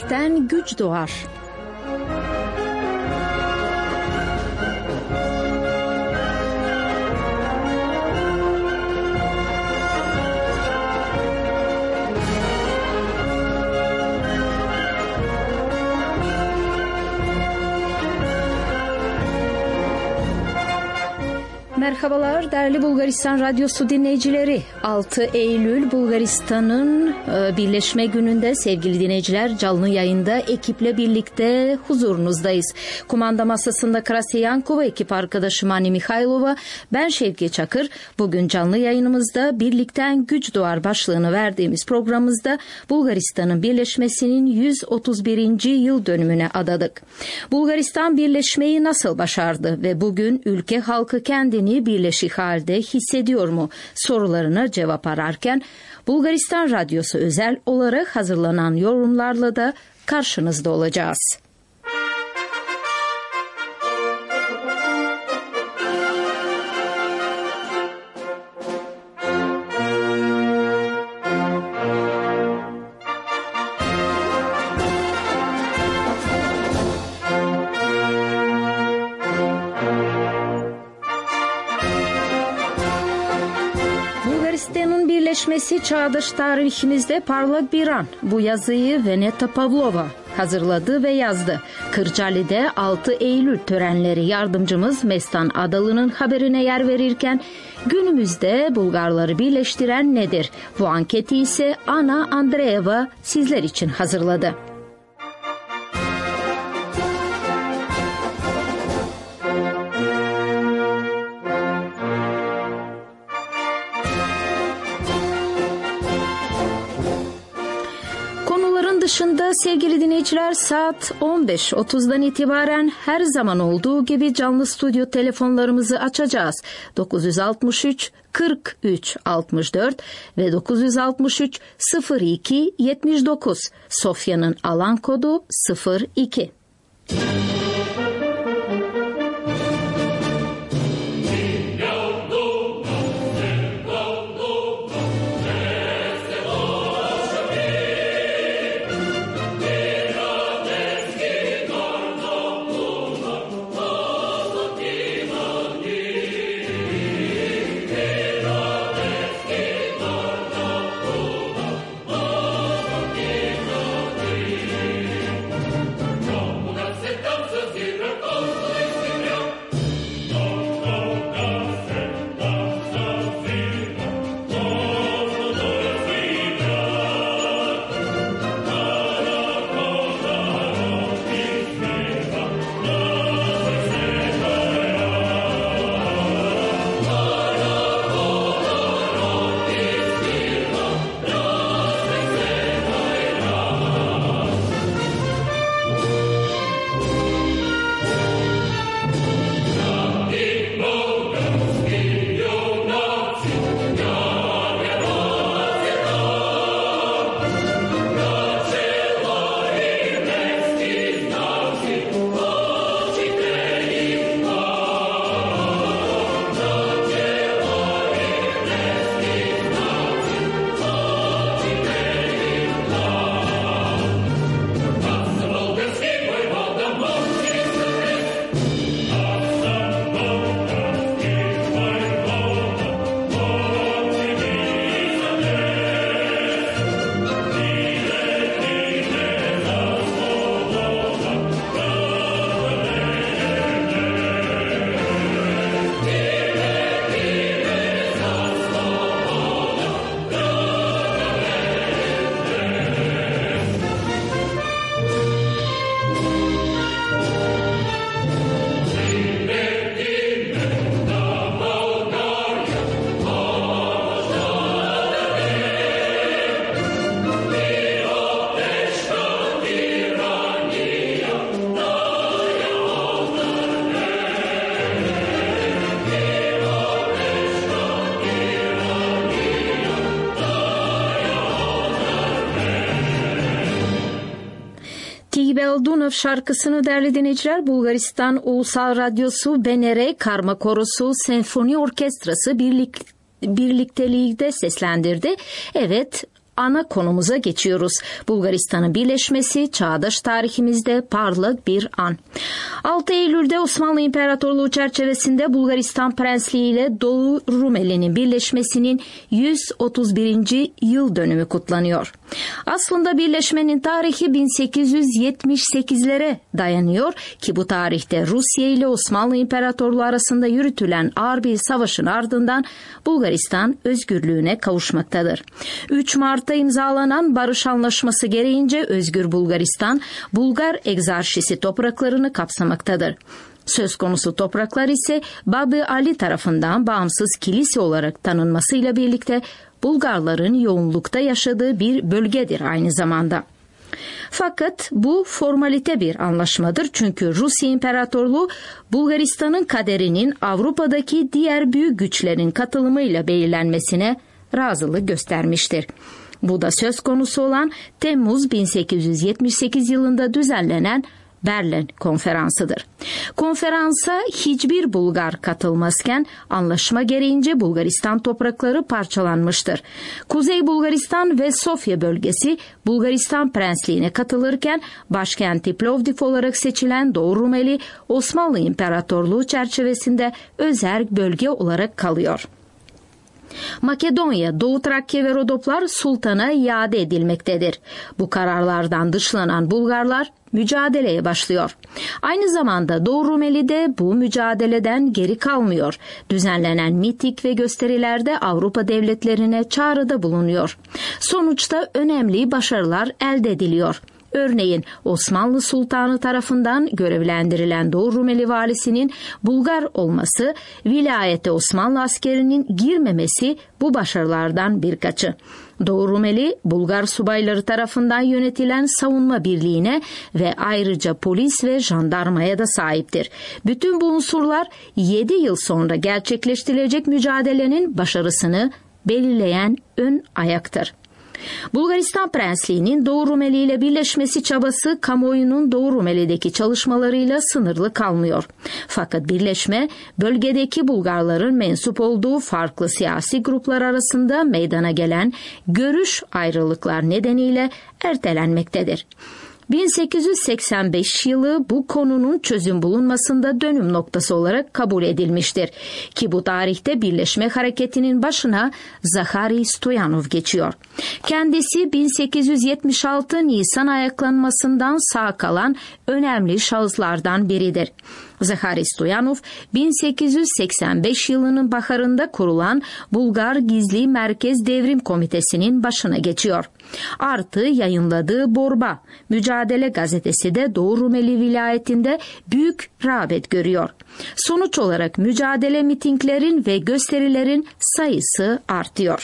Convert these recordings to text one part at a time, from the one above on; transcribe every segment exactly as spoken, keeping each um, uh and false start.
birlikten güç doğar. Merhabalar değerli Bulgaristan Radyosu dinleyicileri. altı Eylül Bulgaristan'ın Birleşme Günü'nde sevgili dinleyiciler canlı yayında ekiple birlikte huzurunuzdayız. Kumanda masasında Krasya Yankova, ekip arkadaşım Ani Mihailova, ben Şevki Çakır. Bugün canlı yayınımızda Birlikten Güç Doğar başlığını verdiğimiz programımızda Bulgaristan'ın birleşmesinin yüz otuz birinci yıl dönümüne adadık. Bulgaristan birleşmeyi nasıl başardı ve bugün ülke halkı kendini birleşik halde hissediyor mu sorularına cevap ararken Bulgaristan Radyosu özel olarak hazırlanan yorumlarla da karşınızda olacağız. Birleşmesi çağdaş tarihimizde parlak bir an. Bu yazıyı Veneta Pavlova hazırladı ve yazdı. Kırcaali'de altı Eylül törenleri yardımcımız Mestan Adalı'nın haberine yer verirken günümüzde Bulgarları birleştiren nedir? Bu anketi ise Ana Andreeva sizler için hazırladı. Dışında sevgili dinleyiciler saat on beş otuzdan itibaren her zaman olduğu gibi canlı stüdyo telefonlarımızı açacağız. dokuz yüz altmış üç kırk üç altmış dört ve dokuz yüz altmış üç sıfır iki yetmiş dokuz. Sofya'nın alan kodu sıfır iki. Dunav şarkısını değerli dinleyiciler Bulgaristan Ulusal Radyosu B N R Karma Korosu Senfoni Orkestrası birlik, birlikteliğinde seslendirdi. Evet, ana konumuza geçiyoruz. Bulgaristan'ın birleşmesi çağdaş tarihimizde parlak bir an. altı Eylül'de Osmanlı İmparatorluğu çerçevesinde Bulgaristan Prensliği ile Doğu Rumeli'nin birleşmesinin yüz otuz birinci yıl dönümü kutlanıyor. Aslında birleşmenin tarihi bin sekiz yüz yetmiş sekizlere dayanıyor ki bu tarihte Rusya ile Osmanlı İmparatorluğu arasında yürütülen ağır bir savaşın ardından Bulgaristan özgürlüğüne kavuşmaktadır. üç Mart'ta imzalanan barış anlaşması gereğince özgür Bulgaristan, Bulgar egzarşisi topraklarını kapsamaktadır. Söz konusu topraklar ise Babı Ali tarafından bağımsız kilise olarak tanınmasıyla birlikte Bulgarların yoğunlukta yaşadığı bir bölgedir aynı zamanda. Fakat bu formalite bir anlaşmadır çünkü Rusya İmparatorluğu Bulgaristan'ın kaderinin Avrupa'daki diğer büyük güçlerin katılımıyla belirlenmesine razılık göstermiştir. Bu da söz konusu olan Temmuz bin sekiz yüz yetmiş sekiz yılında düzenlenen Berlin Konferansı'dır. Konferansa hiçbir Bulgar katılmazken anlaşma gereğince Bulgaristan toprakları parçalanmıştır. Kuzey Bulgaristan ve Sofya bölgesi Bulgaristan Prensliğine katılırken başkenti Plovdiv olarak seçilen Doğu Rumeli Osmanlı İmparatorluğu çerçevesinde özel bölge olarak kalıyor. Makedonya, Doğu Trakya ve Rodoplar sultana iade edilmektedir. Bu kararlardan dışlanan Bulgarlar mücadeleye başlıyor. Aynı zamanda Doğu Rumeli de bu mücadeleden geri kalmıyor. Düzenlenen miting ve gösterilerde Avrupa devletlerine çağrıda bulunuyor. Sonuçta önemli başarılar elde ediliyor. Örneğin Osmanlı Sultanı tarafından görevlendirilen Doğu Rumeli valisinin Bulgar olması, vilayete Osmanlı askerinin girmemesi bu başarılardan birkaçı. Doğu Rumeli, Bulgar subayları tarafından yönetilen savunma birliğine ve ayrıca polis ve jandarmaya da sahiptir. Bütün bu unsurlar yedi yıl sonra gerçekleştirilecek mücadelenin başarısını belirleyen ön ayaktır. Bulgaristan Prensliği'nin Doğu Rumeli ile birleşmesi çabası kamuoyunun Doğu Rumeli'deki çalışmalarıyla sınırlı kalmıyor. Fakat birleşme bölgedeki Bulgarların mensup olduğu farklı siyasi gruplar arasında meydana gelen görüş ayrılıklar nedeniyle ertelenmektedir. bin sekiz yüz seksen beş yılı bu konunun çözüm bulunmasında dönüm noktası olarak kabul edilmiştir. Ki bu tarihte birleşme hareketinin başına Zakhari Stoyanov geçiyor. Kendisi bin sekiz yüz yetmiş altı Nisan ayaklanmasından sağ kalan önemli şahıslardan biridir. Zakhari Stoyanov, bin sekiz yüz seksen beş yılının baharında kurulan Bulgar Gizli Merkez Devrim Komitesi'nin başına geçiyor. Artı yayınladığı Borba, Mücadele gazetesi de Doğu Rumeli vilayetinde büyük rağbet görüyor. Sonuç olarak mücadele mitinglerin ve gösterilerin sayısı artıyor.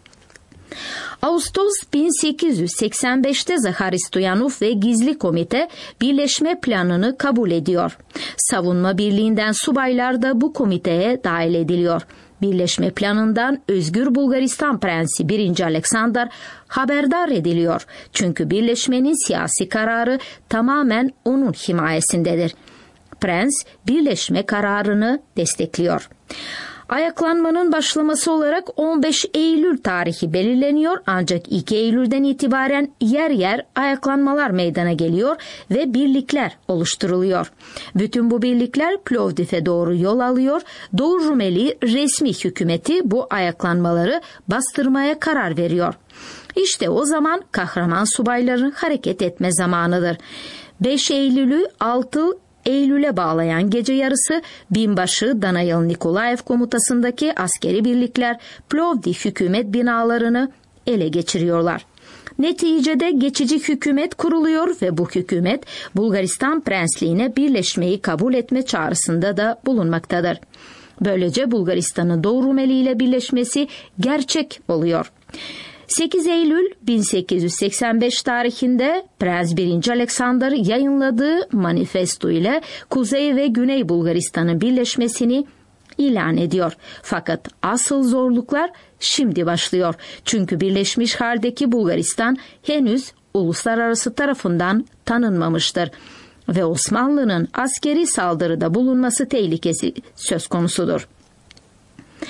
Ağustos bin sekiz yüz seksen beşte Zakhari Stoyanov ve Gizli Komite birleşme planını kabul ediyor. Savunma Birliği'nden subaylar da bu komiteye dahil ediliyor. Birleşme planından Özgür Bulgaristan Prensi birinci Alexander haberdar ediliyor. Çünkü birleşmenin siyasi kararı tamamen onun himayesindedir. Prens birleşme kararını destekliyor. Ayaklanmanın başlaması olarak on beş Eylül tarihi belirleniyor ancak iki Eylül'den itibaren yer yer ayaklanmalar meydana geliyor ve birlikler oluşturuluyor. Bütün bu birlikler Plovdiv'e doğru yol alıyor. Doğu Rumeli resmi hükümeti bu ayaklanmaları bastırmaya karar veriyor. İşte o zaman kahraman subayların hareket etme zamanıdır. beş Eylül'ü altı Eylül'e bağlayan gece yarısı binbaşı Danayil Nikolaev komutasındaki askeri birlikler Plovdiv hükümet binalarını ele geçiriyorlar. Neticede geçici hükümet kuruluyor ve bu hükümet Bulgaristan Prensliğine birleşmeyi kabul etme çağrısında da bulunmaktadır. Böylece Bulgaristan'ın Doğu Rumeli ile birleşmesi gerçek oluyor. sekiz Eylül bin sekiz yüz seksen beş tarihinde Prens birinci Alexander yayınladığı manifesto ile Kuzey ve Güney Bulgaristan'ın birleşmesini ilan ediyor. Fakat asıl zorluklar şimdi başlıyor. Çünkü birleşmiş haldeki Bulgaristan henüz uluslararası tarafından tanınmamıştır ve Osmanlı'nın askeri saldırıda bulunması tehlikesi söz konusudur.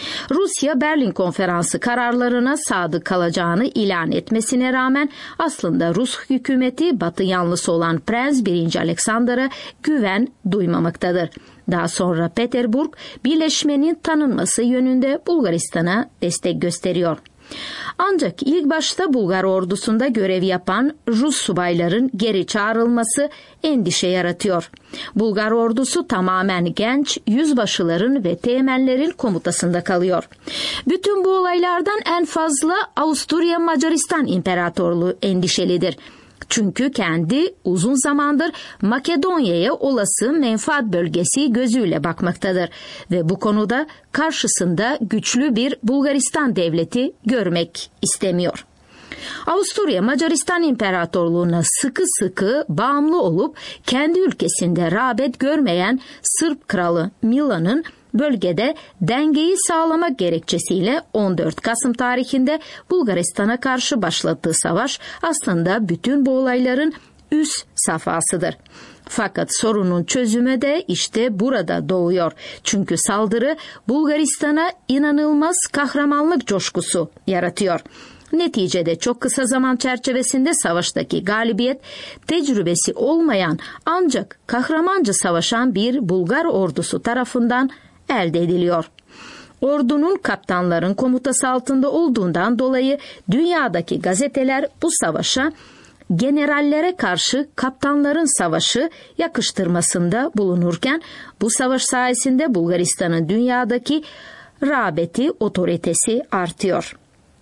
Rusya Berlin Konferansı kararlarına sadık kalacağını ilan etmesine rağmen aslında Rus hükümeti Batı yanlısı olan Prens birinci. Alexander'a güven duymamaktadır. Daha sonra Peterburg, birleşmenin tanınması yönünde Bulgaristan'a destek gösteriyor. Ancak ilk başta Bulgar ordusunda görev yapan Rus subayların geri çağrılması endişe yaratıyor. Bulgar ordusu tamamen genç yüzbaşıların ve teğmenlerin komutasında kalıyor. Bütün bu olaylardan en fazla Avusturya Macaristan İmparatorluğu endişelidir. Çünkü kendi uzun zamandır Makedonya'ya olası menfaat bölgesi gözüyle bakmaktadır ve bu konuda karşısında güçlü bir Bulgaristan devleti görmek istemiyor. Avusturya Macaristan İmparatorluğu'na sıkı sıkı bağımlı olup kendi ülkesinde rağbet görmeyen Sırp kralı Milan'ın bölgede dengeyi sağlamak gerekçesiyle on dört Kasım tarihinde Bulgaristan'a karşı başlattığı savaş aslında bütün bu olayların üst safhasıdır. Fakat sorunun çözümü de işte burada doğuyor. Çünkü saldırı Bulgaristan'a inanılmaz kahramanlık coşkusu yaratıyor. Neticede çok kısa zaman çerçevesinde savaştaki galibiyet, tecrübesi olmayan ancak kahramanca savaşan bir Bulgar ordusu tarafından elde ediliyor. Ordunun kaptanların komutası altında olduğundan dolayı dünyadaki gazeteler bu savaşa generallere karşı kaptanların savaşı yakıştırmasında bulunurken bu savaş sayesinde Bulgaristan'ın dünyadaki rağbeti, otoritesi artıyor.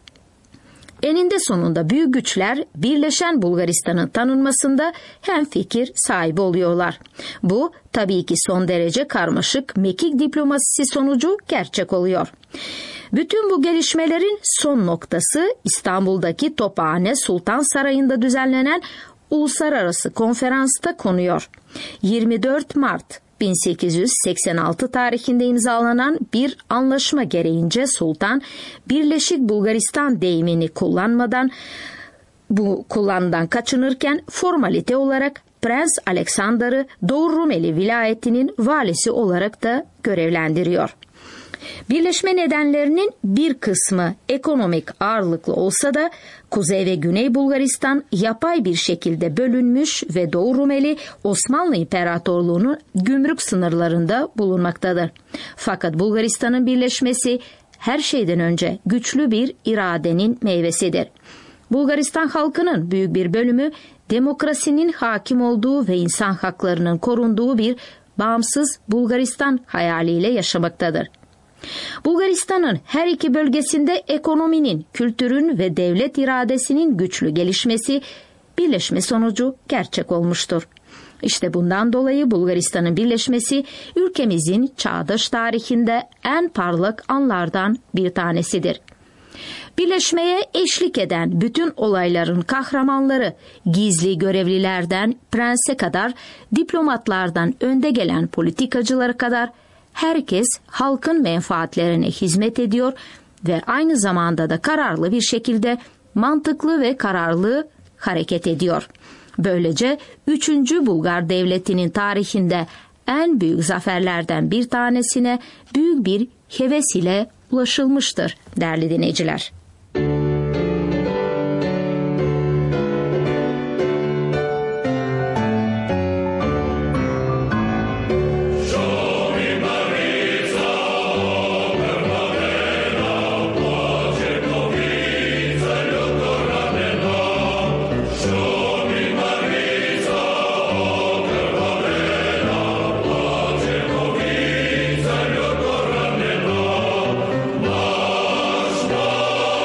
Eninde sonunda büyük güçler birleşen Bulgaristan'ın tanınmasında hemfikir sahibi oluyorlar. Bu tabii ki son derece karmaşık mekik diplomasisi sonucu gerçek oluyor. Bütün bu gelişmelerin son noktası İstanbul'daki Tophane Sultan Sarayı'nda düzenlenen uluslararası konferansta konuyor. yirmi dört Mart bin sekiz yüz seksen altı tarihinde imzalanan bir anlaşma gereğince Sultan, Birleşik Bulgaristan deyimini kullanmadan, bu kullanmadan kaçınırken formalite olarak Prens Alexander'ı Doğu Rumeli vilayetinin valisi olarak da görevlendiriyor. Birleşme nedenlerinin bir kısmı ekonomik ağırlıklı olsa da Kuzey ve Güney Bulgaristan yapay bir şekilde bölünmüş ve Doğu Rumeli Osmanlı İmparatorluğu'nun gümrük sınırlarında bulunmaktadır. Fakat Bulgaristan'ın birleşmesi her şeyden önce güçlü bir iradenin meyvesidir. Bulgaristan halkının büyük bir bölümü demokrasinin hakim olduğu ve insan haklarının korunduğu bir bağımsız Bulgaristan hayaliyle yaşamaktadır. Bulgaristan'ın her iki bölgesinde ekonominin, kültürün ve devlet iradesinin güçlü gelişmesi, birleşme sonucu gerçek olmuştur. İşte bundan dolayı Bulgaristan'ın birleşmesi ülkemizin çağdaş tarihinde en parlak anlardan bir tanesidir. Birleşmeye eşlik eden bütün olayların kahramanları, gizli görevlilerden prense kadar, diplomatlardan önde gelen politikacılara kadar herkes halkın menfaatlerine hizmet ediyor ve aynı zamanda da kararlı bir şekilde mantıklı ve kararlı hareket ediyor. Böylece üçüncü Bulgar Devleti'nin tarihinde en büyük zaferlerden bir tanesine büyük bir heves ile ulaşılmıştır değerli dinleyiciler. Masz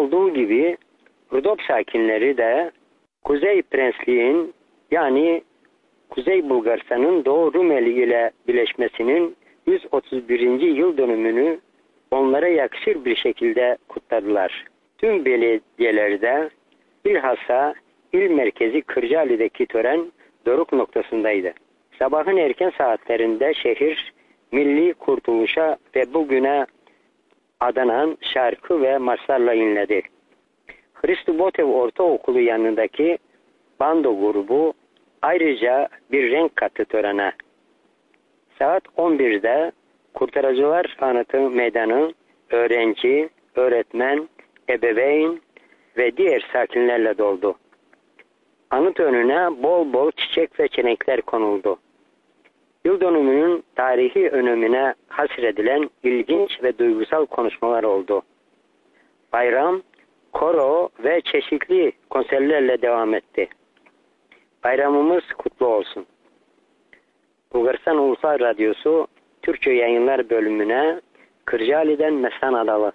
olduğu gibi Rodop sakinleri de Kuzey Prensliğin yani Kuzey Bulgaristan'ın Doğu Rumeli ile birleşmesinin yüz otuz birinci yıl dönümünü onlara yakışır bir şekilde kutladılar. Tüm belediyelerde bilhassa il merkezi Kırcaali'deki tören doruk noktasındaydı. Sabahın erken saatlerinde şehir milli kurtuluşa ve bugüne adanan şarkı ve marslarla inledi. Hristo Botev Ortaokulu yanındaki bando grubu ayrıca bir renk kattı törene. Saat on birde Kurtarıcılar Anıtı Meydanı öğrenci, öğretmen, ebeveyn ve diğer sakinlerle doldu. Anıt önüne bol bol çiçek ve çelenkler konuldu. Yıl dönümünün tarihi önemine hasredilen ilginç ve duygusal konuşmalar oldu. Bayram, koro ve çeşitli konserlerle devam etti. Bayramımız kutlu olsun. Bulgaristan Ulusal Radyosu Türkçe Yayınlar Bölümüne Kırcaali'den Mestan Adalı.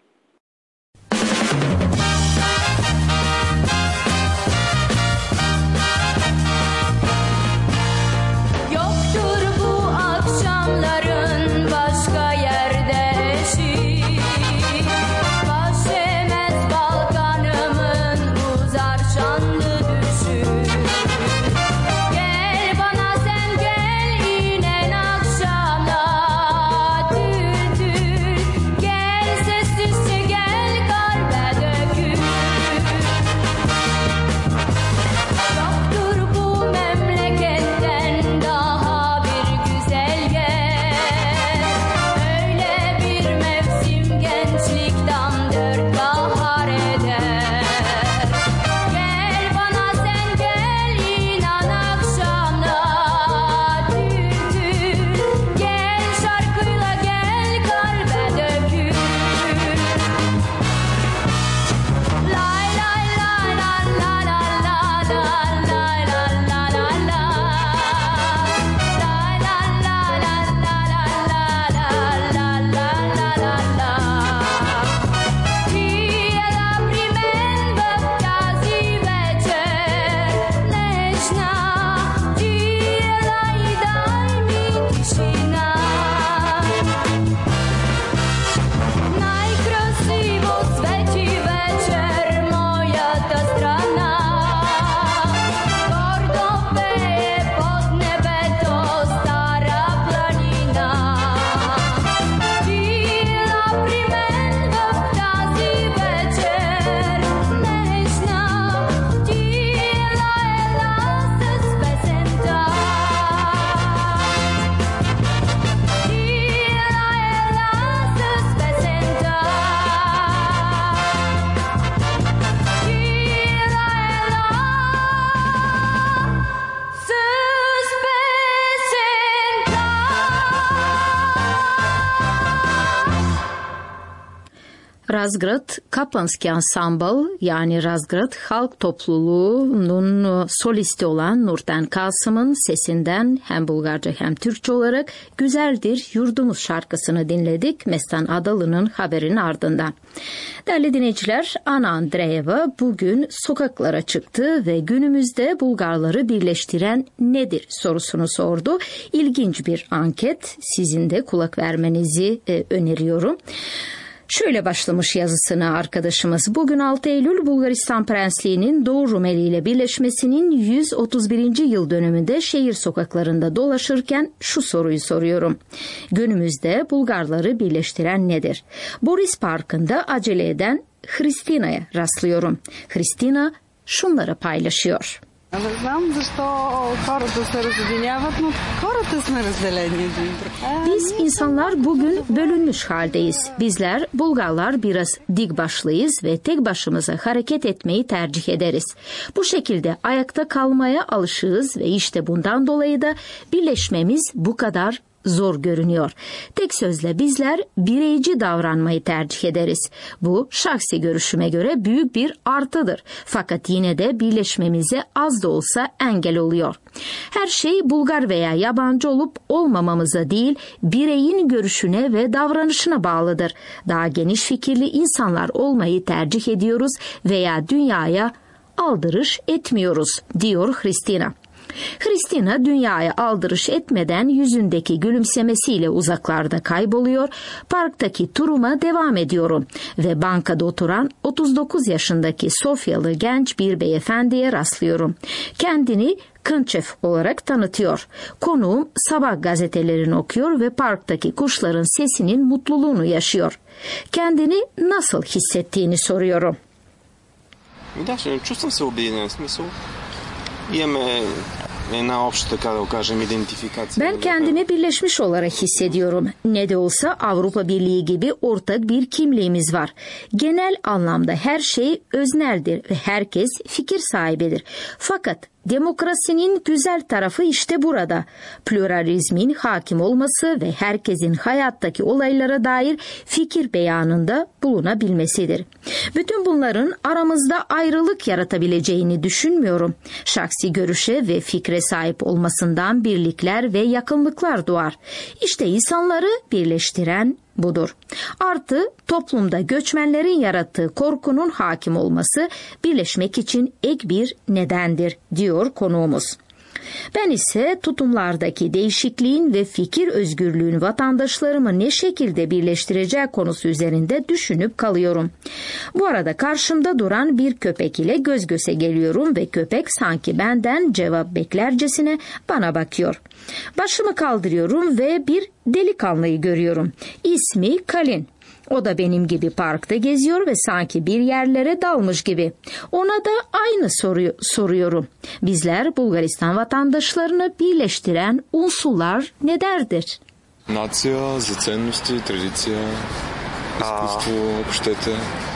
Razgrad Kaplanski Ensemble yani Razgrad Halk Topluluğu'nun solisti olan Nurten Kasım'ın sesinden hem Bulgarca hem Türkçe olarak Güzeldir Yurdumuz şarkısını dinledik Mestan Adalı'nın haberin ardından. Değerli dinleyiciler, Ana Andreeva bugün sokaklara çıktı ve günümüzde Bulgarları birleştiren nedir sorusunu sordu. İlginç bir anket, sizin de kulak vermenizi e, öneriyorum. Şöyle başlamış yazısına arkadaşımız. Bugün altı Eylül Bulgaristan Prensliği'nin Doğu Rumeli ile birleşmesinin yüz otuz birinci yıl dönümünde şehir sokaklarında dolaşırken şu soruyu soruyorum. Günümüzde Bulgarları birleştiren nedir? Boris Parkı'nda acele eden Hristina'ya rastlıyorum. Hristina şunları paylaşıyor. Не знам защо хората се разединяват, но хората сме разделени един друг. Biz insanlar bugün bölünmüş haldeyiz. Bizler Bulgarlar biraz dik başlıyız ve tek başımıza hareket etmeyi tercih ederiz. Bu şekilde ayakta kalmaya alışığız ve işte bundan dolayı da birleşmemiz bu kadar zor görünüyor. Tek sözle bizler bireyci davranmayı tercih ederiz. Bu şahsi görüşüme göre büyük bir artıdır. Fakat yine de birleşmemize az da olsa engel oluyor. Her şey Bulgar veya yabancı olup olmamamıza değil, bireyin görüşüne ve davranışına bağlıdır. Daha geniş fikirli insanlar olmayı tercih ediyoruz veya dünyaya aldırış etmiyoruz, diyor Hristina. Hristina dünyaya aldırış etmeden yüzündeki gülümsemesiyle uzaklarda kayboluyor, parktaki turuma devam ediyorum ve bankada oturan otuz dokuz yaşındaki Sofyalı genç bir beyefendiye rastlıyorum. Kendini Kınçev olarak tanıtıyor. Konuğum sabah gazetelerini okuyor ve parktaki kuşların sesinin mutluluğunu yaşıyor. Kendini nasıl hissettiğini soruyorum. Да, чувствам се обединен, в смисъл. Имаме една обща, така да го кажем, идентификация. Ben kendimi birleşmiş olarak hissediyorum. Ne de olsa Avrupa Birliği gibi ortak bir kimliğimiz var. Genel anlamda her şey özneldir ve herkes fikir sahibidir. Fakat demokrasinin güzel tarafı işte burada. Pluralizmin hakim olması ve herkesin hayattaki olaylara dair fikir beyanında bulunabilmesidir. Bütün bunların aramızda ayrılık yaratabileceğini düşünmüyorum. Şahsi görüşe ve fikre sahip olmasından birlikler ve yakınlıklar doğar. İşte insanları birleştiren budur. Artı toplumda göçmenlerin yarattığı korkunun hakim olması birleşmek için ek bir nedendir, diyor konuğumuz. Ben ise tutumlardaki değişikliğin ve fikir özgürlüğün vatandaşlarımı ne şekilde birleştireceği konusu üzerinde düşünüp kalıyorum. Bu arada karşımda duran bir köpek ile göz göze geliyorum ve köpek sanki benden cevap beklercesine bana bakıyor. Başımı kaldırıyorum ve bir delikanlıyı görüyorum. İsmi Kalin. O da benim gibi parkta geziyor ve sanki bir yerlere dalmış gibi. Ona da aynı soruyu soruyorum. Bizler Bulgaristan vatandaşlarını birleştiren unsurlar nelerdir? Нация, за ценности, традиция, изкуство, общете.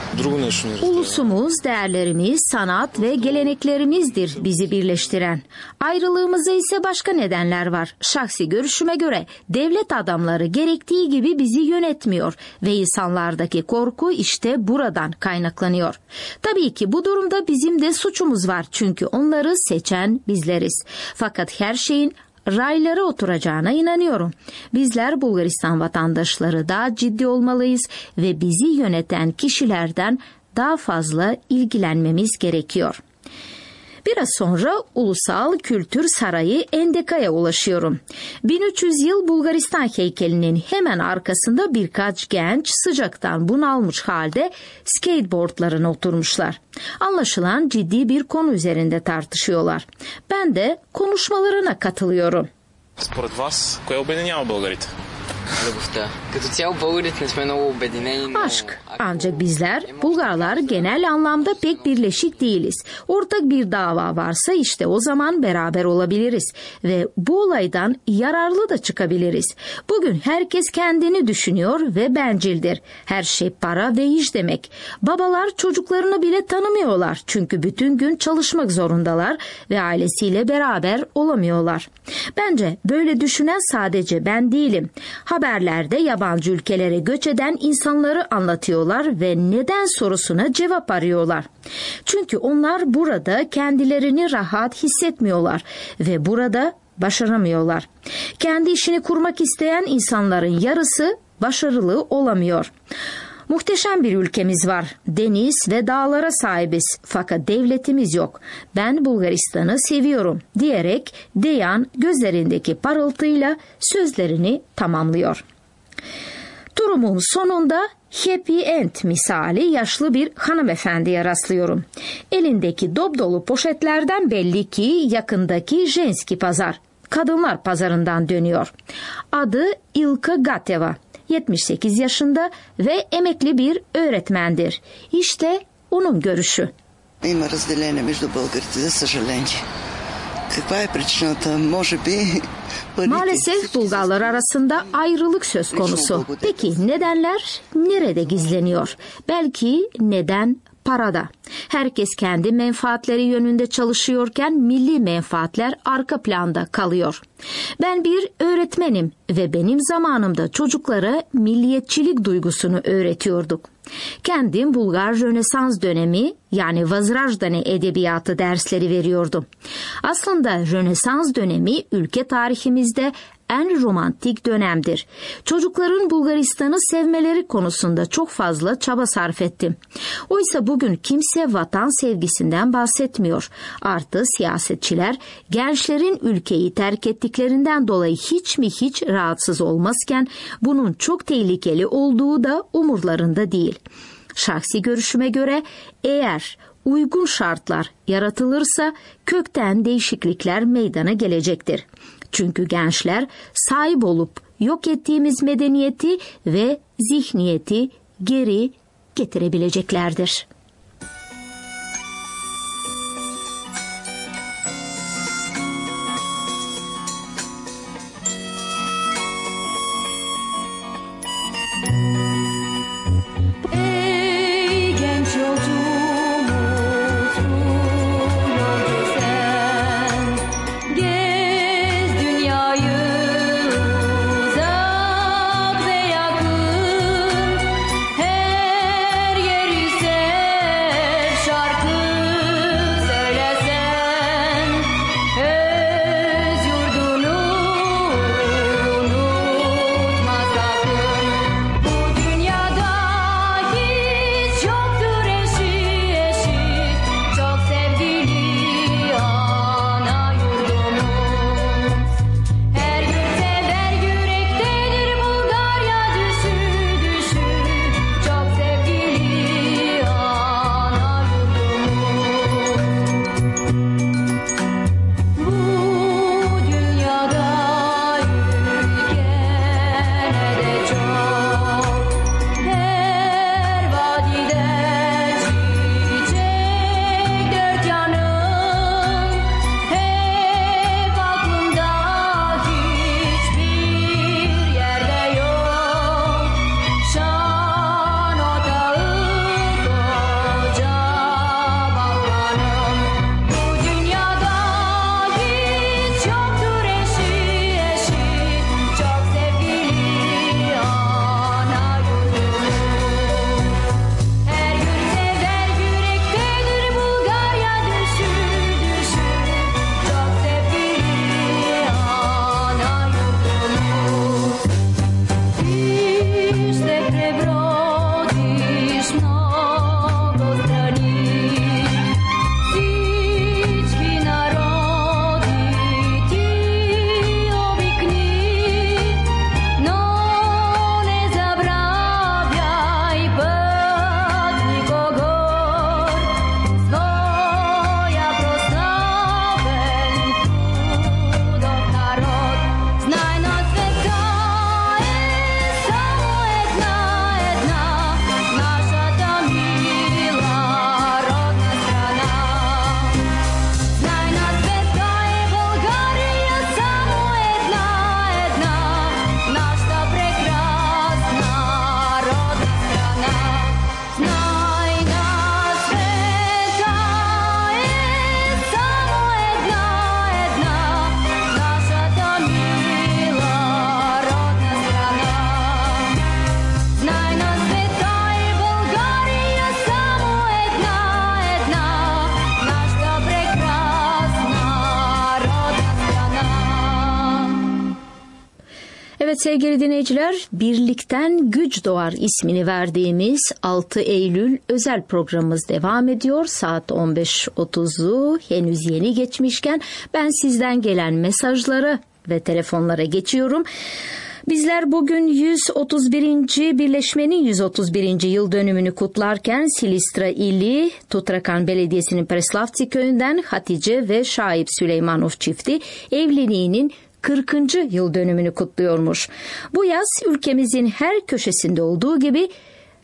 Ulusumuz, değerlerimiz, sanat ve geleneklerimizdir bizi birleştiren. Ayrılığımızda ise başka nedenler var. Şahsi görüşüme göre devlet adamları gerektiği gibi bizi yönetmiyor ve insanlardaki korku işte buradan kaynaklanıyor. Tabii ki bu durumda bizim de suçumuz var çünkü onları seçen bizleriz. Fakat her şeyin raylara oturacağına inanıyorum. Bizler Bulgaristan vatandaşları daha ciddi olmalıyız ve bizi yöneten kişilerden daha fazla ilgilenmemiz gerekiyor. Biraz sonra Ulusal Kültür Sarayı Endeka'ya ulaşıyorum. bin üç yüz yıl Bulgaristan heykelinin hemen arkasında birkaç genç sıcaktan bunalmış halde skateboardlarına oturmuşlar. Anlaşılan ciddi bir konu üzerinde tartışıyorlar. Ben de konuşmalarına katılıyorum. Според вас, кое обединява българите? Любовта. Като цяло българите не сме много обединени, но... Aşk. Ancak bizler, Bulgarlar genel anlamda pek birleşik değiliz. Ortak bir dava varsa işte o zaman beraber olabiliriz. Ve bu olaydan yararlı da çıkabiliriz. Bugün herkes kendini düşünüyor ve bencildir. Her şey para ve iş demek. Babalar çocuklarını bile tanımıyorlar. Çünkü bütün gün çalışmak zorundalar ve ailesiyle beraber olamıyorlar. Bence böyle düşünen sadece ben değilim. Haberlerde yabancı ülkelere göç eden insanları anlatıyorlar ve neden sorusuna cevap arıyorlar. Çünkü onlar burada kendilerini rahat hissetmiyorlar ve burada başaramıyorlar. Kendi işini kurmak isteyen insanların yarısı başarılı olamıyor. Muhteşem bir ülkemiz var. Deniz ve dağlara sahibiz. Fakat devletimiz yok. Ben Bulgaristan'ı seviyorum diyerek Deyan gözlerindeki parıltıyla sözlerini tamamlıyor. Turumun sonunda happy end misali yaşlı bir hanımefendiye rastlıyorum. Elindeki dop dolu poşetlerden belli ki yakındaki Ženski pazar, kadınlar pazarından dönüyor. Adı Ilka Gateva. yetmiş sekiz yaşında ve emekli bir öğretmendir. İşte onun görüşü. Има разделение между българите, за съжаление. Каква е причината? Може би Maalesef Bulgarlar arasında ayrılık söz konusu. Peki nedenler nerede gizleniyor? Belki neden parada. Herkes kendi menfaatleri yönünde çalışıyorken milli menfaatler arka planda kalıyor. Ben bir öğretmenim ve benim zamanımda çocuklara milliyetçilik duygusunu öğretiyorduk. Kendim Bulgar Rönesans dönemi yani Vazrajdani edebiyatı dersleri veriyordum. Aslında Rönesans dönemi ülke tarihimizde en romantik dönemdir. Çocukların Bulgaristan'ı sevmeleri konusunda çok fazla çaba sarf ettim. Oysa bugün kimse vatan sevgisinden bahsetmiyor. Artı siyasetçiler gençlerin ülkeyi terk ettiklerinden dolayı hiç mi hiç rahatsız olmazken bunun çok tehlikeli olduğu da umurlarında değil. Şahsi görüşüme göre eğer uygun şartlar yaratılırsa kökten değişiklikler meydana gelecektir. Çünkü gençler sahip olup yok ettiğimiz medeniyeti ve zihniyeti geri getirebileceklerdir. Evet sevgili dinleyiciler, Birlikten Güç Doğar ismini verdiğimiz altı Eylül özel programımız devam ediyor. Saat on beş otuzu henüz yeni geçmişken ben sizden gelen mesajları ve telefonlara geçiyorum. Bizler bugün yüz otuz birinci Birleşmenin yüz otuz birinci yıl dönümünü kutlarken Silistra ili Tutrakan Belediyesi'nin Preslavci köyünden Hatice ve Şahip Süleymanov çifti evliliğinin kırkıncı yıl dönümünü kutluyormuş. Bu yaz ülkemizin her köşesinde olduğu gibi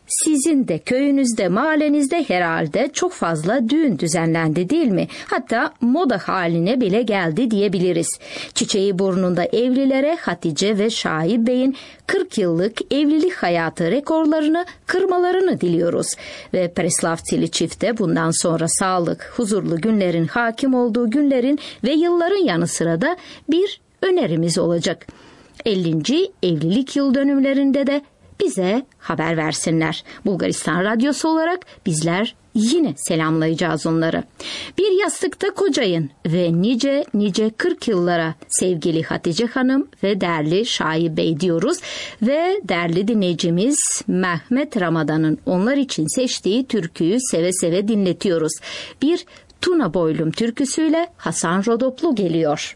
Sizin de köyünüzde, mahallenizde herhalde çok fazla düğün düzenlendi değil mi? Hatta moda haline bile geldi diyebiliriz. Çiçeği burnunda evlilere Hatice ve Şahip Bey'in kırk yıllık evlilik hayatı rekorlarını kırmalarını diliyoruz. Ve Preslavtili çifte bundan sonra sağlık, huzurlu günlerin hakim olduğu günlerin ve yılların yanı sıra da bir önerimiz olacak. ellinci evlilik yıl dönümlerinde de bize haber versinler. Bulgaristan Radyosu olarak bizler yine selamlayacağız onları. Bir yastıkta kocayın ve nice nice kırk yıllara sevgili Hatice Hanım ve değerli Şahip Bey diyoruz. Ve değerli dinleyicimiz Mehmet Ramadan'ın onlar için seçtiği türküyü seve seve dinletiyoruz. Bir Tuna Boylum türküsüyle Hasan Rodoplu geliyor.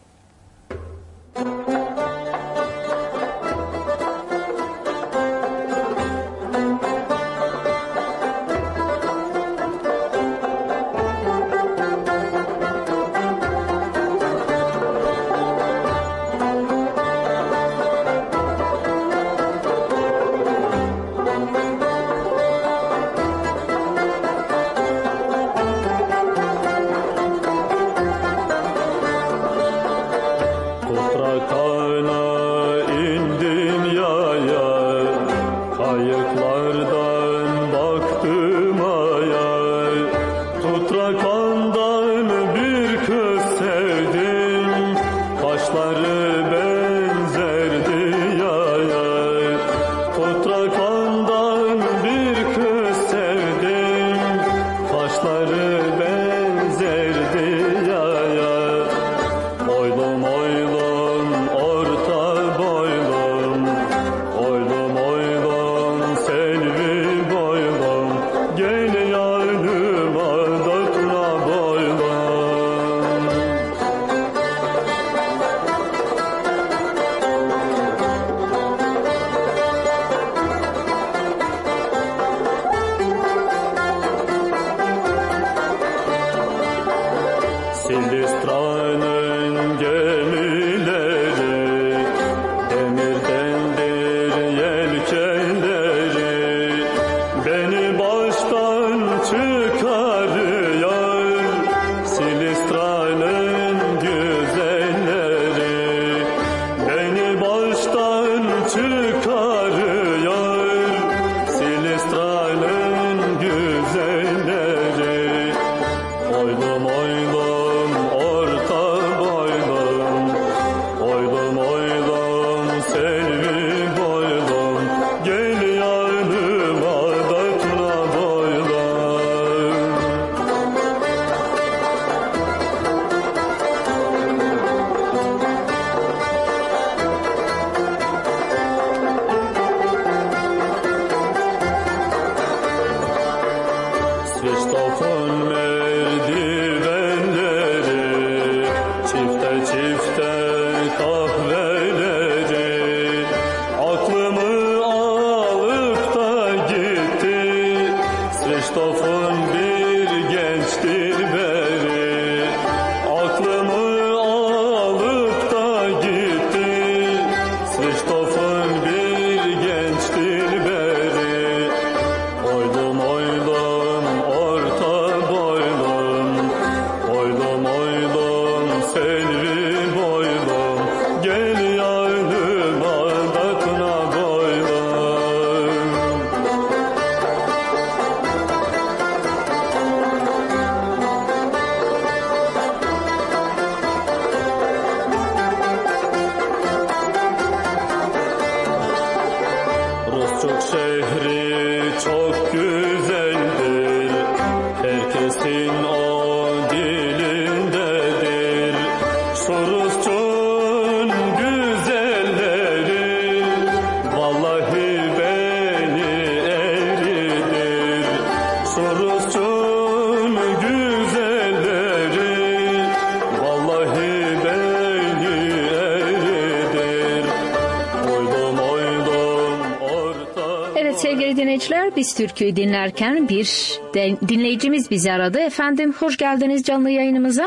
Sevgili dinleyiciler, biz türküyü dinlerken bir dinleyicimiz bizi aradı. Efendim hoş geldiniz canlı yayınımıza.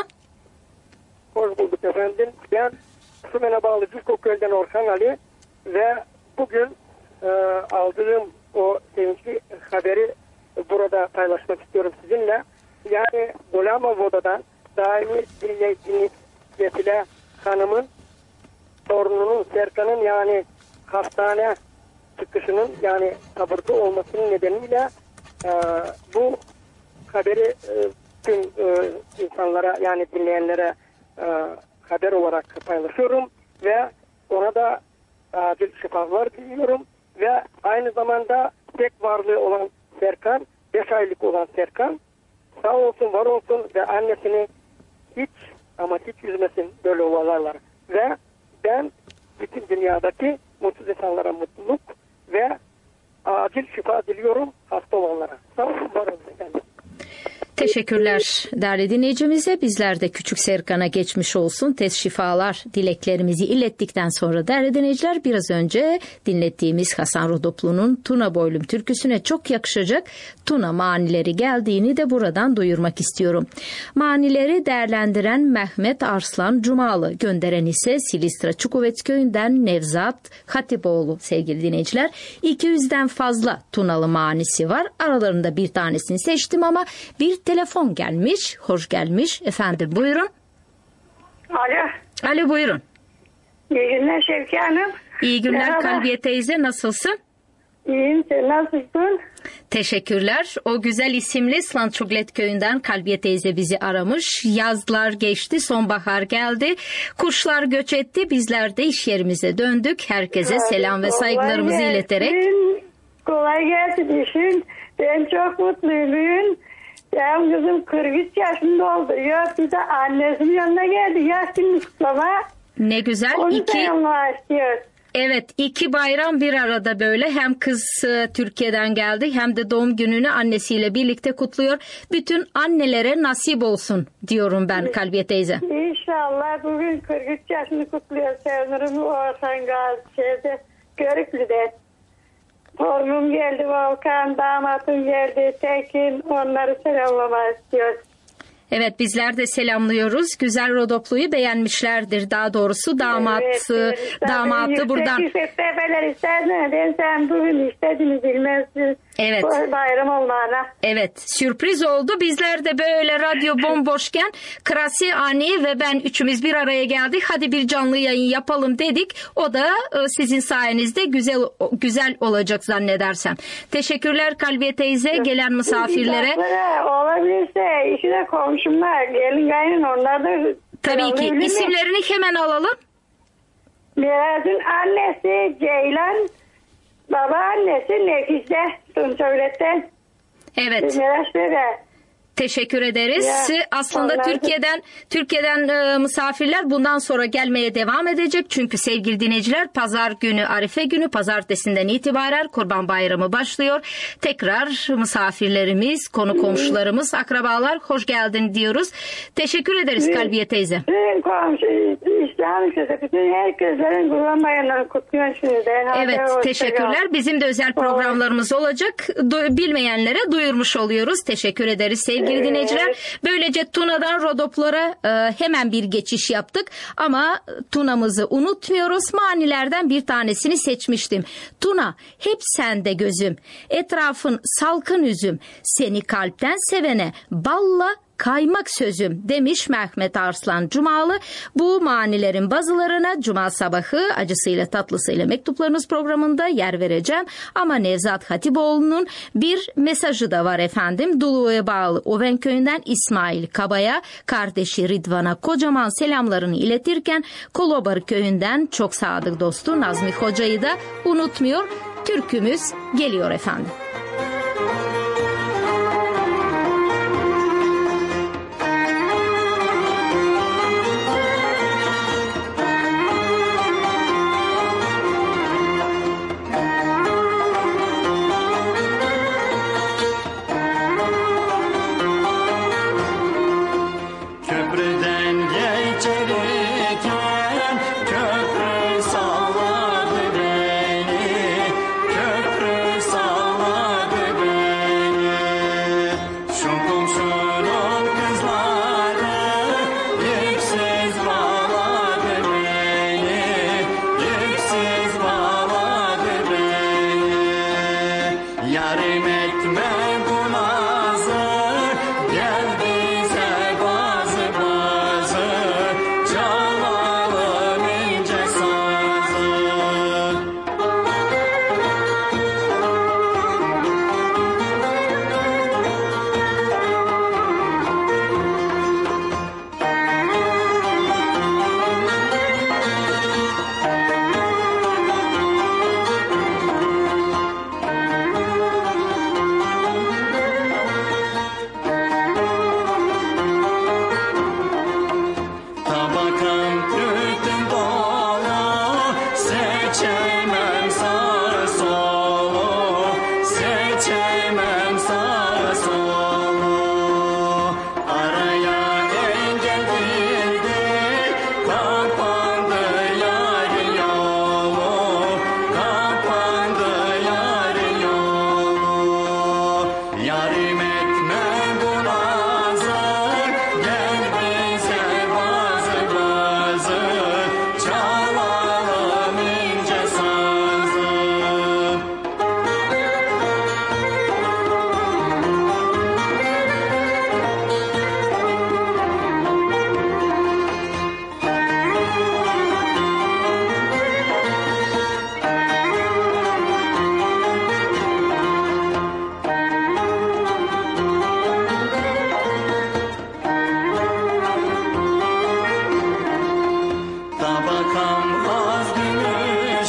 Hoş bulduk efendim. Ben Sümen'e bağlı Cüskoköy'den Orhan Ali ve bugün e, aldığım o sevinçli haberi burada paylaşmak istiyorum sizinle. Yani Gulamovoda'dan daimi dinleyicisiyle hanımın torununun Serkan'ın yani hastane çıkışının yani sabırda olmasının nedeniyle e, bu haberi e, tüm e, insanlara yani dinleyenlere e, haber olarak paylaşıyorum ve ona da acil şifalar diliyorum ve aynı zamanda tek varlığı olan Serkan, beş aylık olan Serkan sağ olsun, var olsun ve annesini hiç ama hiç üzmesin böyle olaylar. Ve ben bütün dünyadaki mutsuz insanlara mutluluk ve acil şifa diliyorum hasta olanlara. Sağ olun, var olun efendim. Teşekkürler değerli dinleyicimize. Bizler de küçük Serkan'a geçmiş olsun, tez şifalar dileklerimizi ilettikten sonra değerli dinleyiciler biraz önce dinlettiğimiz Hasan Rodoplu'nun Tuna Boylum türküsüne çok yakışacak Tuna manileri geldiğini de buradan duyurmak istiyorum. Manileri değerlendiren Mehmet Arslan Cumalı, gönderen ise Silistra Çukuvet köyünden Nevzat Hatipoğlu sevgili dinleyiciler. iki yüzden fazla Tunalı manisi var. Aralarında bir tanesini seçtim ama bir telefon gelmiş. Hoş gelmiş. Efendim buyurun. Alo. Alo buyurun. İyi günler Şevki Hanım. İyi günler. Merhaba. Kalbiye teyze, nasılsın? İyiyim, sen nasılsın? Teşekkürler. O güzel isimli Slançuglet köyünden Kalbiye teyze bizi aramış. Yazlar geçti, sonbahar geldi. Kuşlar göç etti. Bizler de iş yerimize döndük. Herkese Abi, selam ve saygılarımızı kolay ileterek. gelsin. Kolay gelsin işin. Ben çok mutluyum. Benim kızım kırk üç yaşında oldu. Ya bir de annesinin yanına geldi. Yaşını kutlama. Ne güzel. Onu iki, sayılmak istiyoruz. evet, iki bayram bir arada böyle. Hem kız e, Türkiye'den geldi hem de doğum gününü annesiyle birlikte kutluyor. Bütün annelere nasip olsun diyorum ben Kalbiye teyze. İnşallah bugün kırk üç yaşını kutluyor. Sevinirim Orhan Gazi şeyde Görüklü'de. Torunum geldi, Volkan, damatım geldi, Tekin, onları selamlamak istiyoruz. Evet, bizler de selamlıyoruz. Güzel Rodoplu'yu beğenmişlerdir. Daha doğrusu damat, Evet, evet. damatı Yüksek buradan. Yüksek tepeler isterdin. Ben sen bugün istediğini bilmezdin. Evet. Bayram olmana. Evet, sürpriz oldu. Bizler de böyle radyo bomboşken Krasi, Ani ve ben üçümüz bir araya geldik. Hadi bir canlı yayın yapalım dedik. O da e, sizin sayenizde güzel güzel olacak zannedersem. Teşekkürler Kalbiye teyze, gelen misafirlere. Misafirlere olabilirse işi de komşumlar, gelin gayrın onlar da. Tabii ki. İsimlerini hemen alalım. Miraç'ın annesi Ceylan, babaannesi Nefise Tunçöğret'ten. Evet. Miraç böyle. Teşekkür ederiz. Ya, Aslında onlardı. Türkiye'den Türkiye'den e, misafirler bundan sonra gelmeye devam edecek. Çünkü sevgili dinleyiciler, pazar günü Arife günü, pazartesinden itibaren Kurban Bayramı başlıyor. Tekrar misafirlerimiz, konu komşularımız, akrabalar hoş geldin diyoruz. Teşekkür ederiz Kalbiye teyze. Bütün komşu, İslam işte bütün herkeslerin Kurban Bayramı'nı kutluyor şimdi. Evet, teşekkürler. Bizim de özel programlarımız olacak. Du- bilmeyenlere duyurmuş oluyoruz. Teşekkür ederiz sevgili sevgili dinleyiciler. Böylece Tuna'dan Rodoplara e, hemen bir geçiş yaptık. Ama Tuna'mızı unutmuyoruz. Manilerden bir tanesini seçmiştim. Tuna, hep sende gözüm. Etrafın salkın üzüm. Seni kalpten sevene balla kaymak sözüm demiş Mehmet Arslan Cumalı. Bu manilerin bazılarına Cuma sabahı acısıyla tatlısıyla mektuplarınız programında yer vereceğim. Ama Nevzat Hatipoğlu'nun bir mesajı da var efendim. Dulu'ya bağlı Oven köyünden İsmail Kaba'ya, kardeşi Ridvan'a kocaman selamlarını iletirken Kolobar köyünden çok sadık dostu Nazmi Hoca'yı da unutmuyor. Türkümüz geliyor efendim. Köprü sağladı beni, köprü sağladı.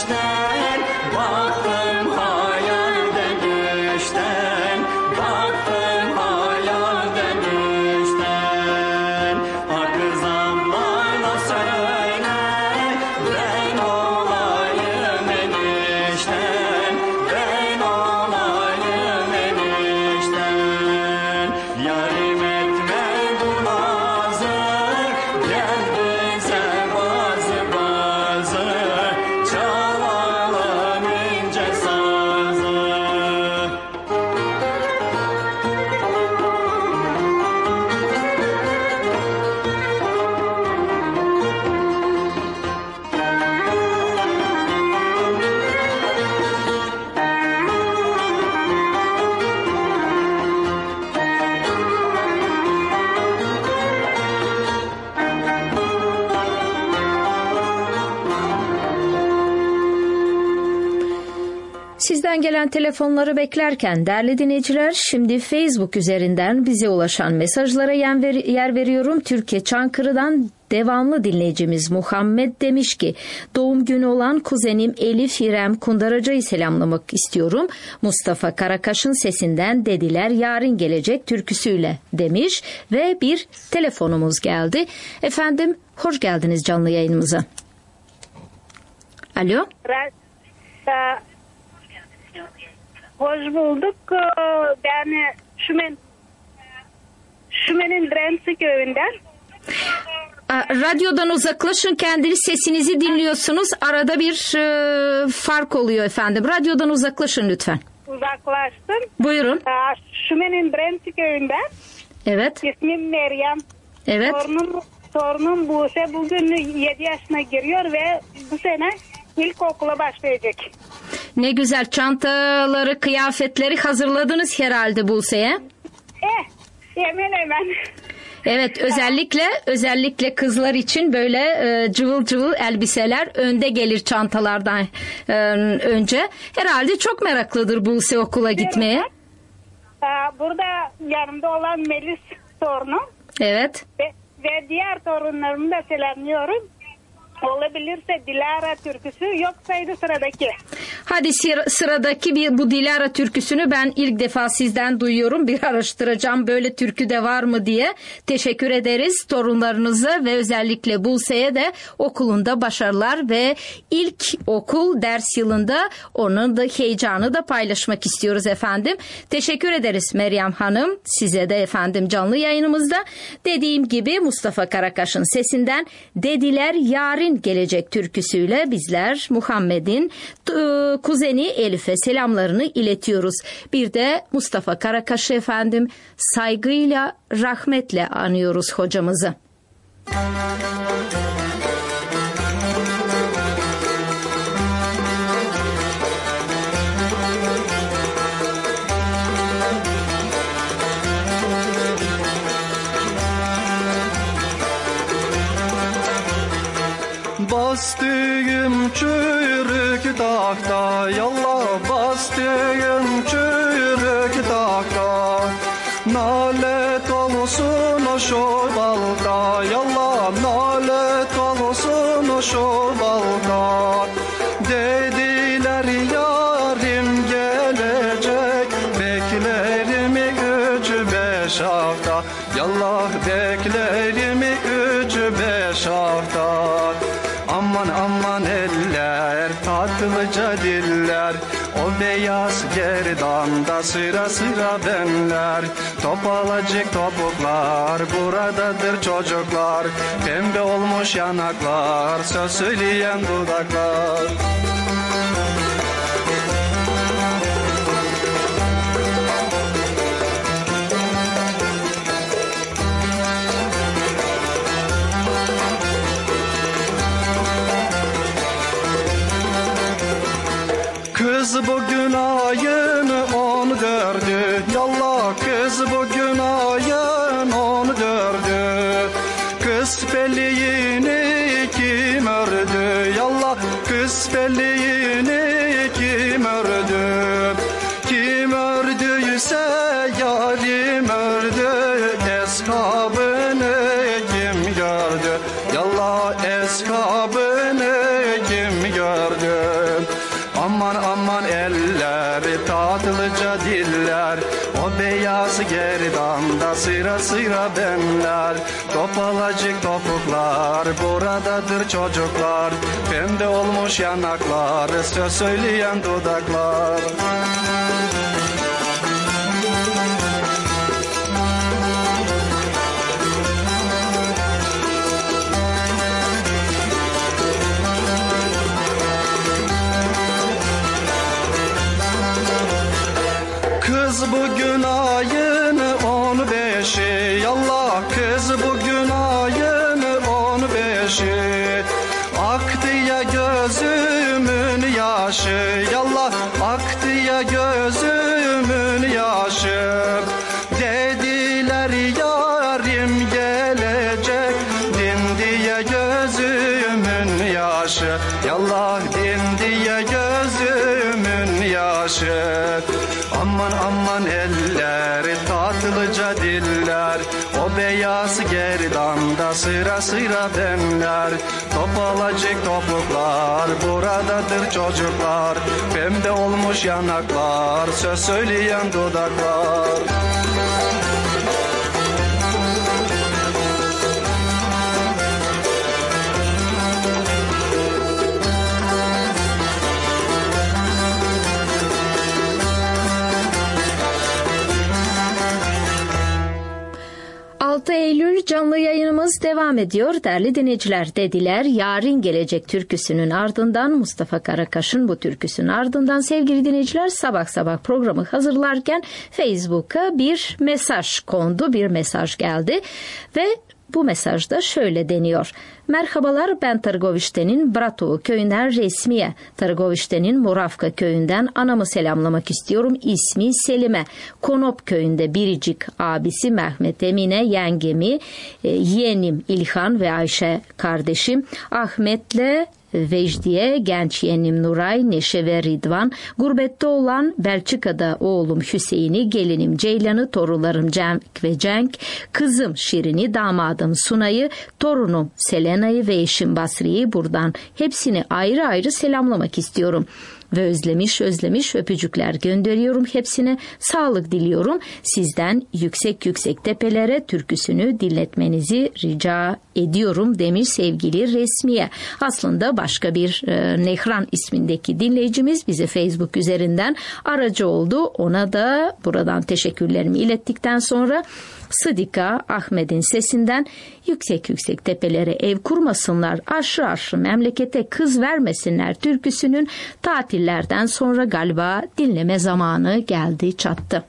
düşten, baktım hayalden düşten, baktım hayalden düşten. Ha kızım bana söyle, ben olayım enişten, ben olayım enişten. Yarim etme bu nazı, gel bize bazı bazı, çalalım ince sazı. Sizden gelen telefonları beklerken değerli dinleyiciler, şimdi Facebook üzerinden bize ulaşan mesajlara yer, ver- yer veriyorum. Türkiye Çankırı'dan devamlı dinleyicimiz Muhammed demiş ki, doğum günü olan kuzenim Elif İrem Kundaraca'yı selamlamak istiyorum. Mustafa Karakaş'ın sesinden dediler yarın gelecek türküsüyle demiş ve bir telefonumuz geldi. Efendim, hoş geldiniz canlı yayınımıza. Alo. Hoş bulduk. Ben Şümen Şümen'in Drensi köyünden. A, Radyodan uzaklaşın, kendi sesinizi dinliyorsunuz. Arada bir e, fark oluyor efendim. Radyodan uzaklaşın lütfen. Uzaklaştım. Buyurun. Şümen'in Drensi köyünden. Evet. İsmim Meryem. Evet. Torunum, torunum Buse bugün yedi yaşına giriyor ve bu sene ilkokula başlayacak. Ne güzel, çantaları, kıyafetleri hazırladınız herhalde Buse'ye. Eh, hemen hemen. Evet, özellikle özellikle kızlar için böyle e, cıvıl cıvıl elbiseler önde gelir çantalardan e, önce. Herhalde çok meraklıdır Buse okula gitmeye. Burada yanımda olan Melis torunum. Evet. Ve, ve diğer torunlarımı da selamlıyorum. Olabilirse Dilara türküsü, yoksaydı sıradaki. Hadi sıra, sıradaki bir bu Dilara türküsünü ben ilk defa sizden duyuyorum. Bir araştıracağım, böyle türkü de var mı diye. Teşekkür ederiz torunlarınıza ve özellikle Buse'ye de okulunda başarılar ve ilk okul ders yılında onun da heyecanı da paylaşmak istiyoruz efendim. Teşekkür ederiz Meryem Hanım. Size de efendim canlı yayınımızda. Dediğim gibi Mustafa Karakaş'ın sesinden dediler yarın gelecek türküsüyle bizler Muhammed'in e, kuzeni Elif'e selamlarını iletiyoruz. Bir de Mustafa Karakaş'ı efendim saygıyla, rahmetle anıyoruz hocamızı. Bastığım çürük tahta, yallah bastığım çürük tahta. Nalet olsun o şu balta, yallah nalet olsun o şu balta. Dediler yarim gelecek, beklerim üç beş hafta. Yallah beklerim üç beş hafta. Aman aman eller, tatlıca diller, o beyaz gerdanda sıra sıra benler. Topalacık topuklar, buradadır çocuklar, pembe olmuş yanaklar, söz söyleyen dudaklar. Kız bugün ayın on dördü, yallah kız bugün ayın on dördü. Kız pelliğini kim ördü, yallah kız pelliğini kim ördü. Kim ördüyse yarim ördü, eskabını kim gördü, yallah eskabını kim gördü. sıra sıra benler. Topalacık topuklar, buradadır çocuklar. Pembe olmuş yanaklar, söz söyleyen dudaklar. Kız bugün ayın on beşi, yallah kız bugün ayın on beşi. Aktı ya gözümün yaşı, yallah aktı ya gözümün yaşı. Dediler yarim gelecek, dindi ya gözümün yaşı. Yallah dindi ya gözümün yaşı. Aman aman eller, tatlıca diller, o beyaz gerdanda sıra sıra benler. Topalacık topuklar, buradadır çocuklar. Pembe olmuş yanaklar, söz söyleyen dudaklar. altı Eylül canlı yayınımız devam ediyor. Değerli dinleyiciler, dediler yarın gelecek türküsünün ardından, Mustafa Karakaş'ın bu türküsünün ardından sevgili dinleyiciler, sabah sabah programı hazırlarken Facebook'a bir mesaj kondu, bir mesaj geldi ve bu mesajda şöyle deniyor. Merhabalar, ben Tırgovişte'nin Bratoğu köyünden Resmiye. Tırgovişte'nin Moravka köyünden anamı selamlamak istiyorum. İsmi Selime. Konop köyünde biricik abisi Mehmet Emine, yengemi, e, yeğenim İlhan ve Ayşe kardeşim. Ahmet'le Vecdiye, genç yeğenim Nuray, Neşe ve Ridvan, gurbette olan Belçika'da oğlum Hüseyin'i, gelinim Ceylan'ı, torunlarım Cenk ve Cenk, kızım Şirin'i, damadım Sunay'ı, torunum Selena'yı ve eşim Basri'yi buradan hepsini ayrı ayrı selamlamak istiyorum. Ve özlemiş özlemiş öpücükler gönderiyorum hepsine. Sağlık diliyorum. Sizden yüksek yüksek tepelere türküsünü dinletmenizi rica ediyorum demiş sevgili Resmiye. Aslında başka bir e, Nehran ismindeki dinleyicimiz bize Facebook üzerinden aracı oldu. Ona da buradan teşekkürlerimi ilettikten sonra Sıdika Ahmet'in sesinden yüksek yüksek tepelere ev kurmasınlar, aşırı aşırı memlekete kız vermesinler türküsünün tatillerden sonra galiba dinleme zamanı geldi çattı.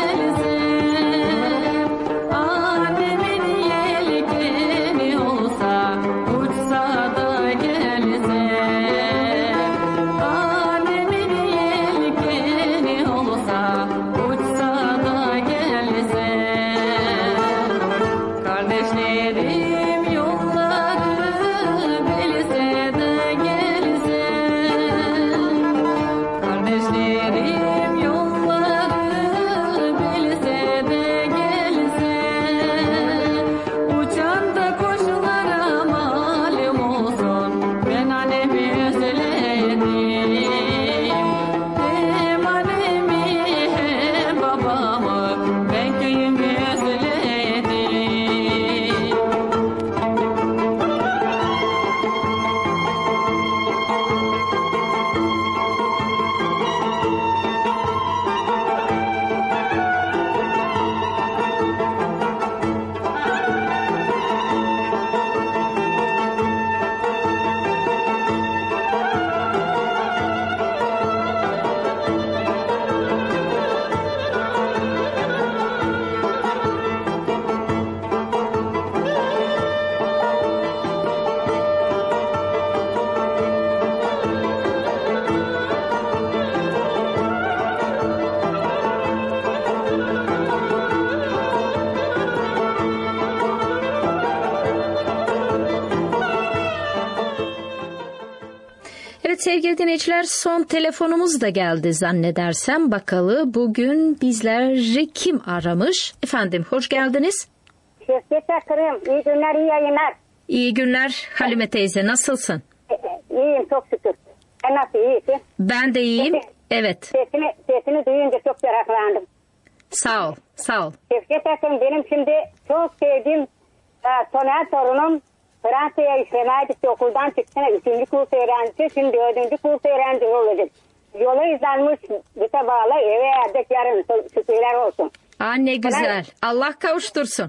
Olsa sevgili dinleyiciler, son telefonumuz da geldi zannedersem. Bakalım bugün bizleri kim aramış? Efendim hoş geldiniz. Teşekkürüm. İyi günler, iyi yayınlar. İyi günler Halime teyze, nasılsın? İyiyim çok şükür. Sen nasıl, iyisin? Ben de iyiyim. Sesi, evet. Sesini, sesini duyunca çok meraklandım. Sağ ol, sağ ol. Teşekkürüm. Benim şimdi çok sevdiğim e, Soner torunum Fransa'ya işlemeye gitti, okuldan çıktı. Üçüncü kurs öğrencisi, şimdi dördüncü kurs öğrencisi olacak. Yola izlenmiş, büte bağlı, eve erdek yarın, şükürler olsun. Aa, ne güzel. Bana, Allah kavuştursun.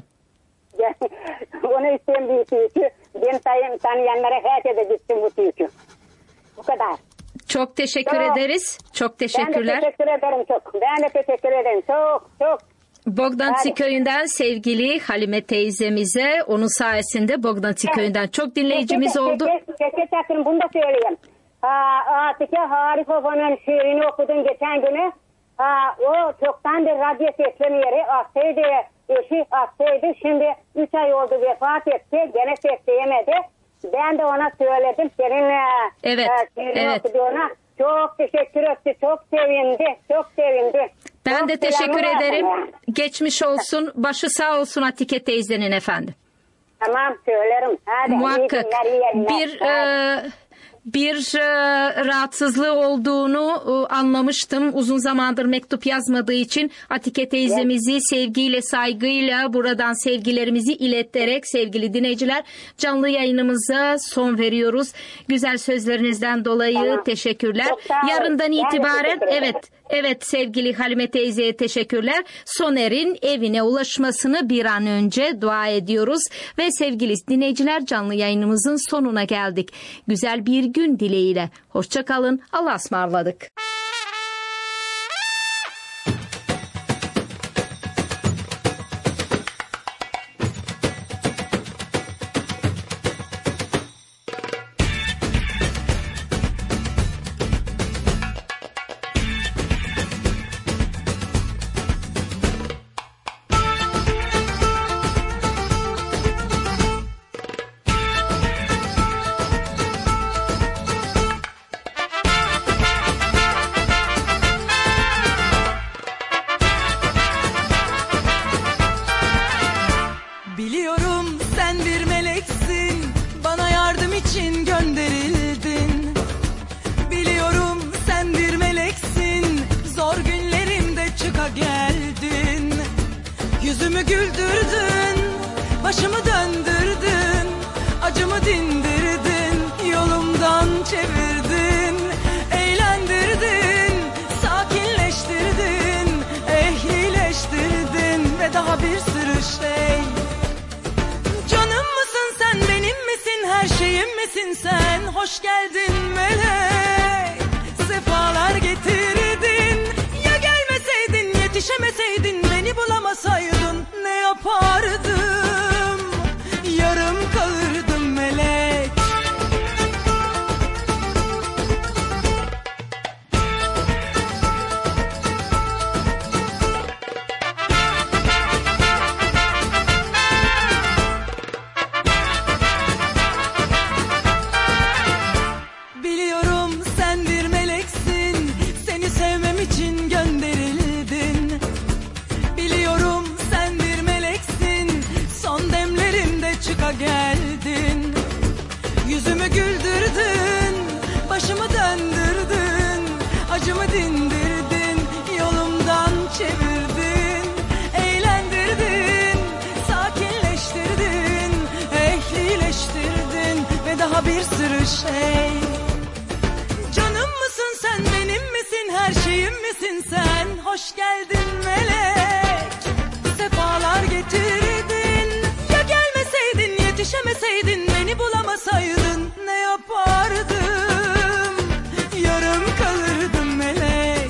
Onu isteyen bir tüyükü. Ben sayım, tanıyanlara herkese gittim bu tüyükü. Bu kadar. Çok teşekkür çok, ederiz. Çok teşekkürler. Ben de teşekkür ederim çok. Ben de teşekkür ederim çok çok. Bogdanci köyünden sevgili Halime teyzemize, onun sayesinde Bogdanci köyünden çok dinleyicimiz teşekkür, oldu. Teşekkür ederim, bunu da söyleyeyim. Atike Harif Baba'nın şiirini okudum geçen günü. Ha, o çoktandır radyo seslemeyeri aksaydı, eşi aksaydı. Şimdi üç ay oldu vefat etti. Gene sesleyemedi. Ben de ona söyledim. Senin evet, şiirini evet. okuduğuna. Çok teşekkür etti. Çok sevindi. Çok sevindi. Ben çok de teşekkür ederim. Yani. Geçmiş olsun. Başı sağ olsun Atike teyzenin efendim. Tamam söylerim. Hadi, muhakkak. İyi günler, iyi günler. Bir... E, bir e, rahatsızlığı olduğunu e, anlamıştım. Uzun zamandır mektup yazmadığı için Atike teyzemizi evet. sevgiyle, saygıyla buradan sevgilerimizi ileterek sevgili dinleyiciler canlı yayınımıza son veriyoruz. Güzel sözlerinizden dolayı tamam. teşekkürler. Yarından itibaren evet evet sevgili Halime teyzeye teşekkürler. Soner'in evine ulaşmasını bir an önce dua ediyoruz ve sevgili dinleyiciler canlı yayınımızın sonuna geldik. Güzel bir gün dileğiyle. Hoşça kalın. Allah'a ısmarladık. Bir sürü şey. Canım mısın sen, benim misin, her şeyim misin sen? Hoş geldin melek, sefalar getirdin. Ya gelmeseydin, yetişemeseydin, beni bulamasaydın ne yapardım? Yarım kalırdım melek.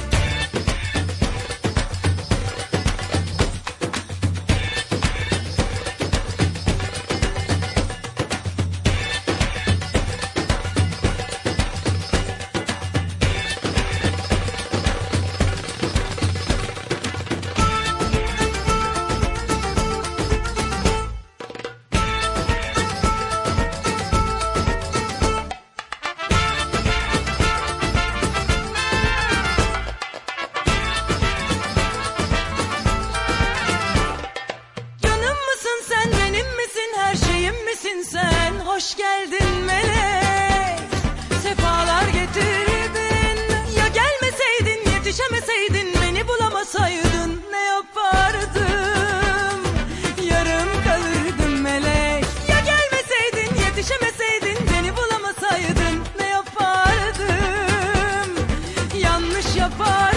yapar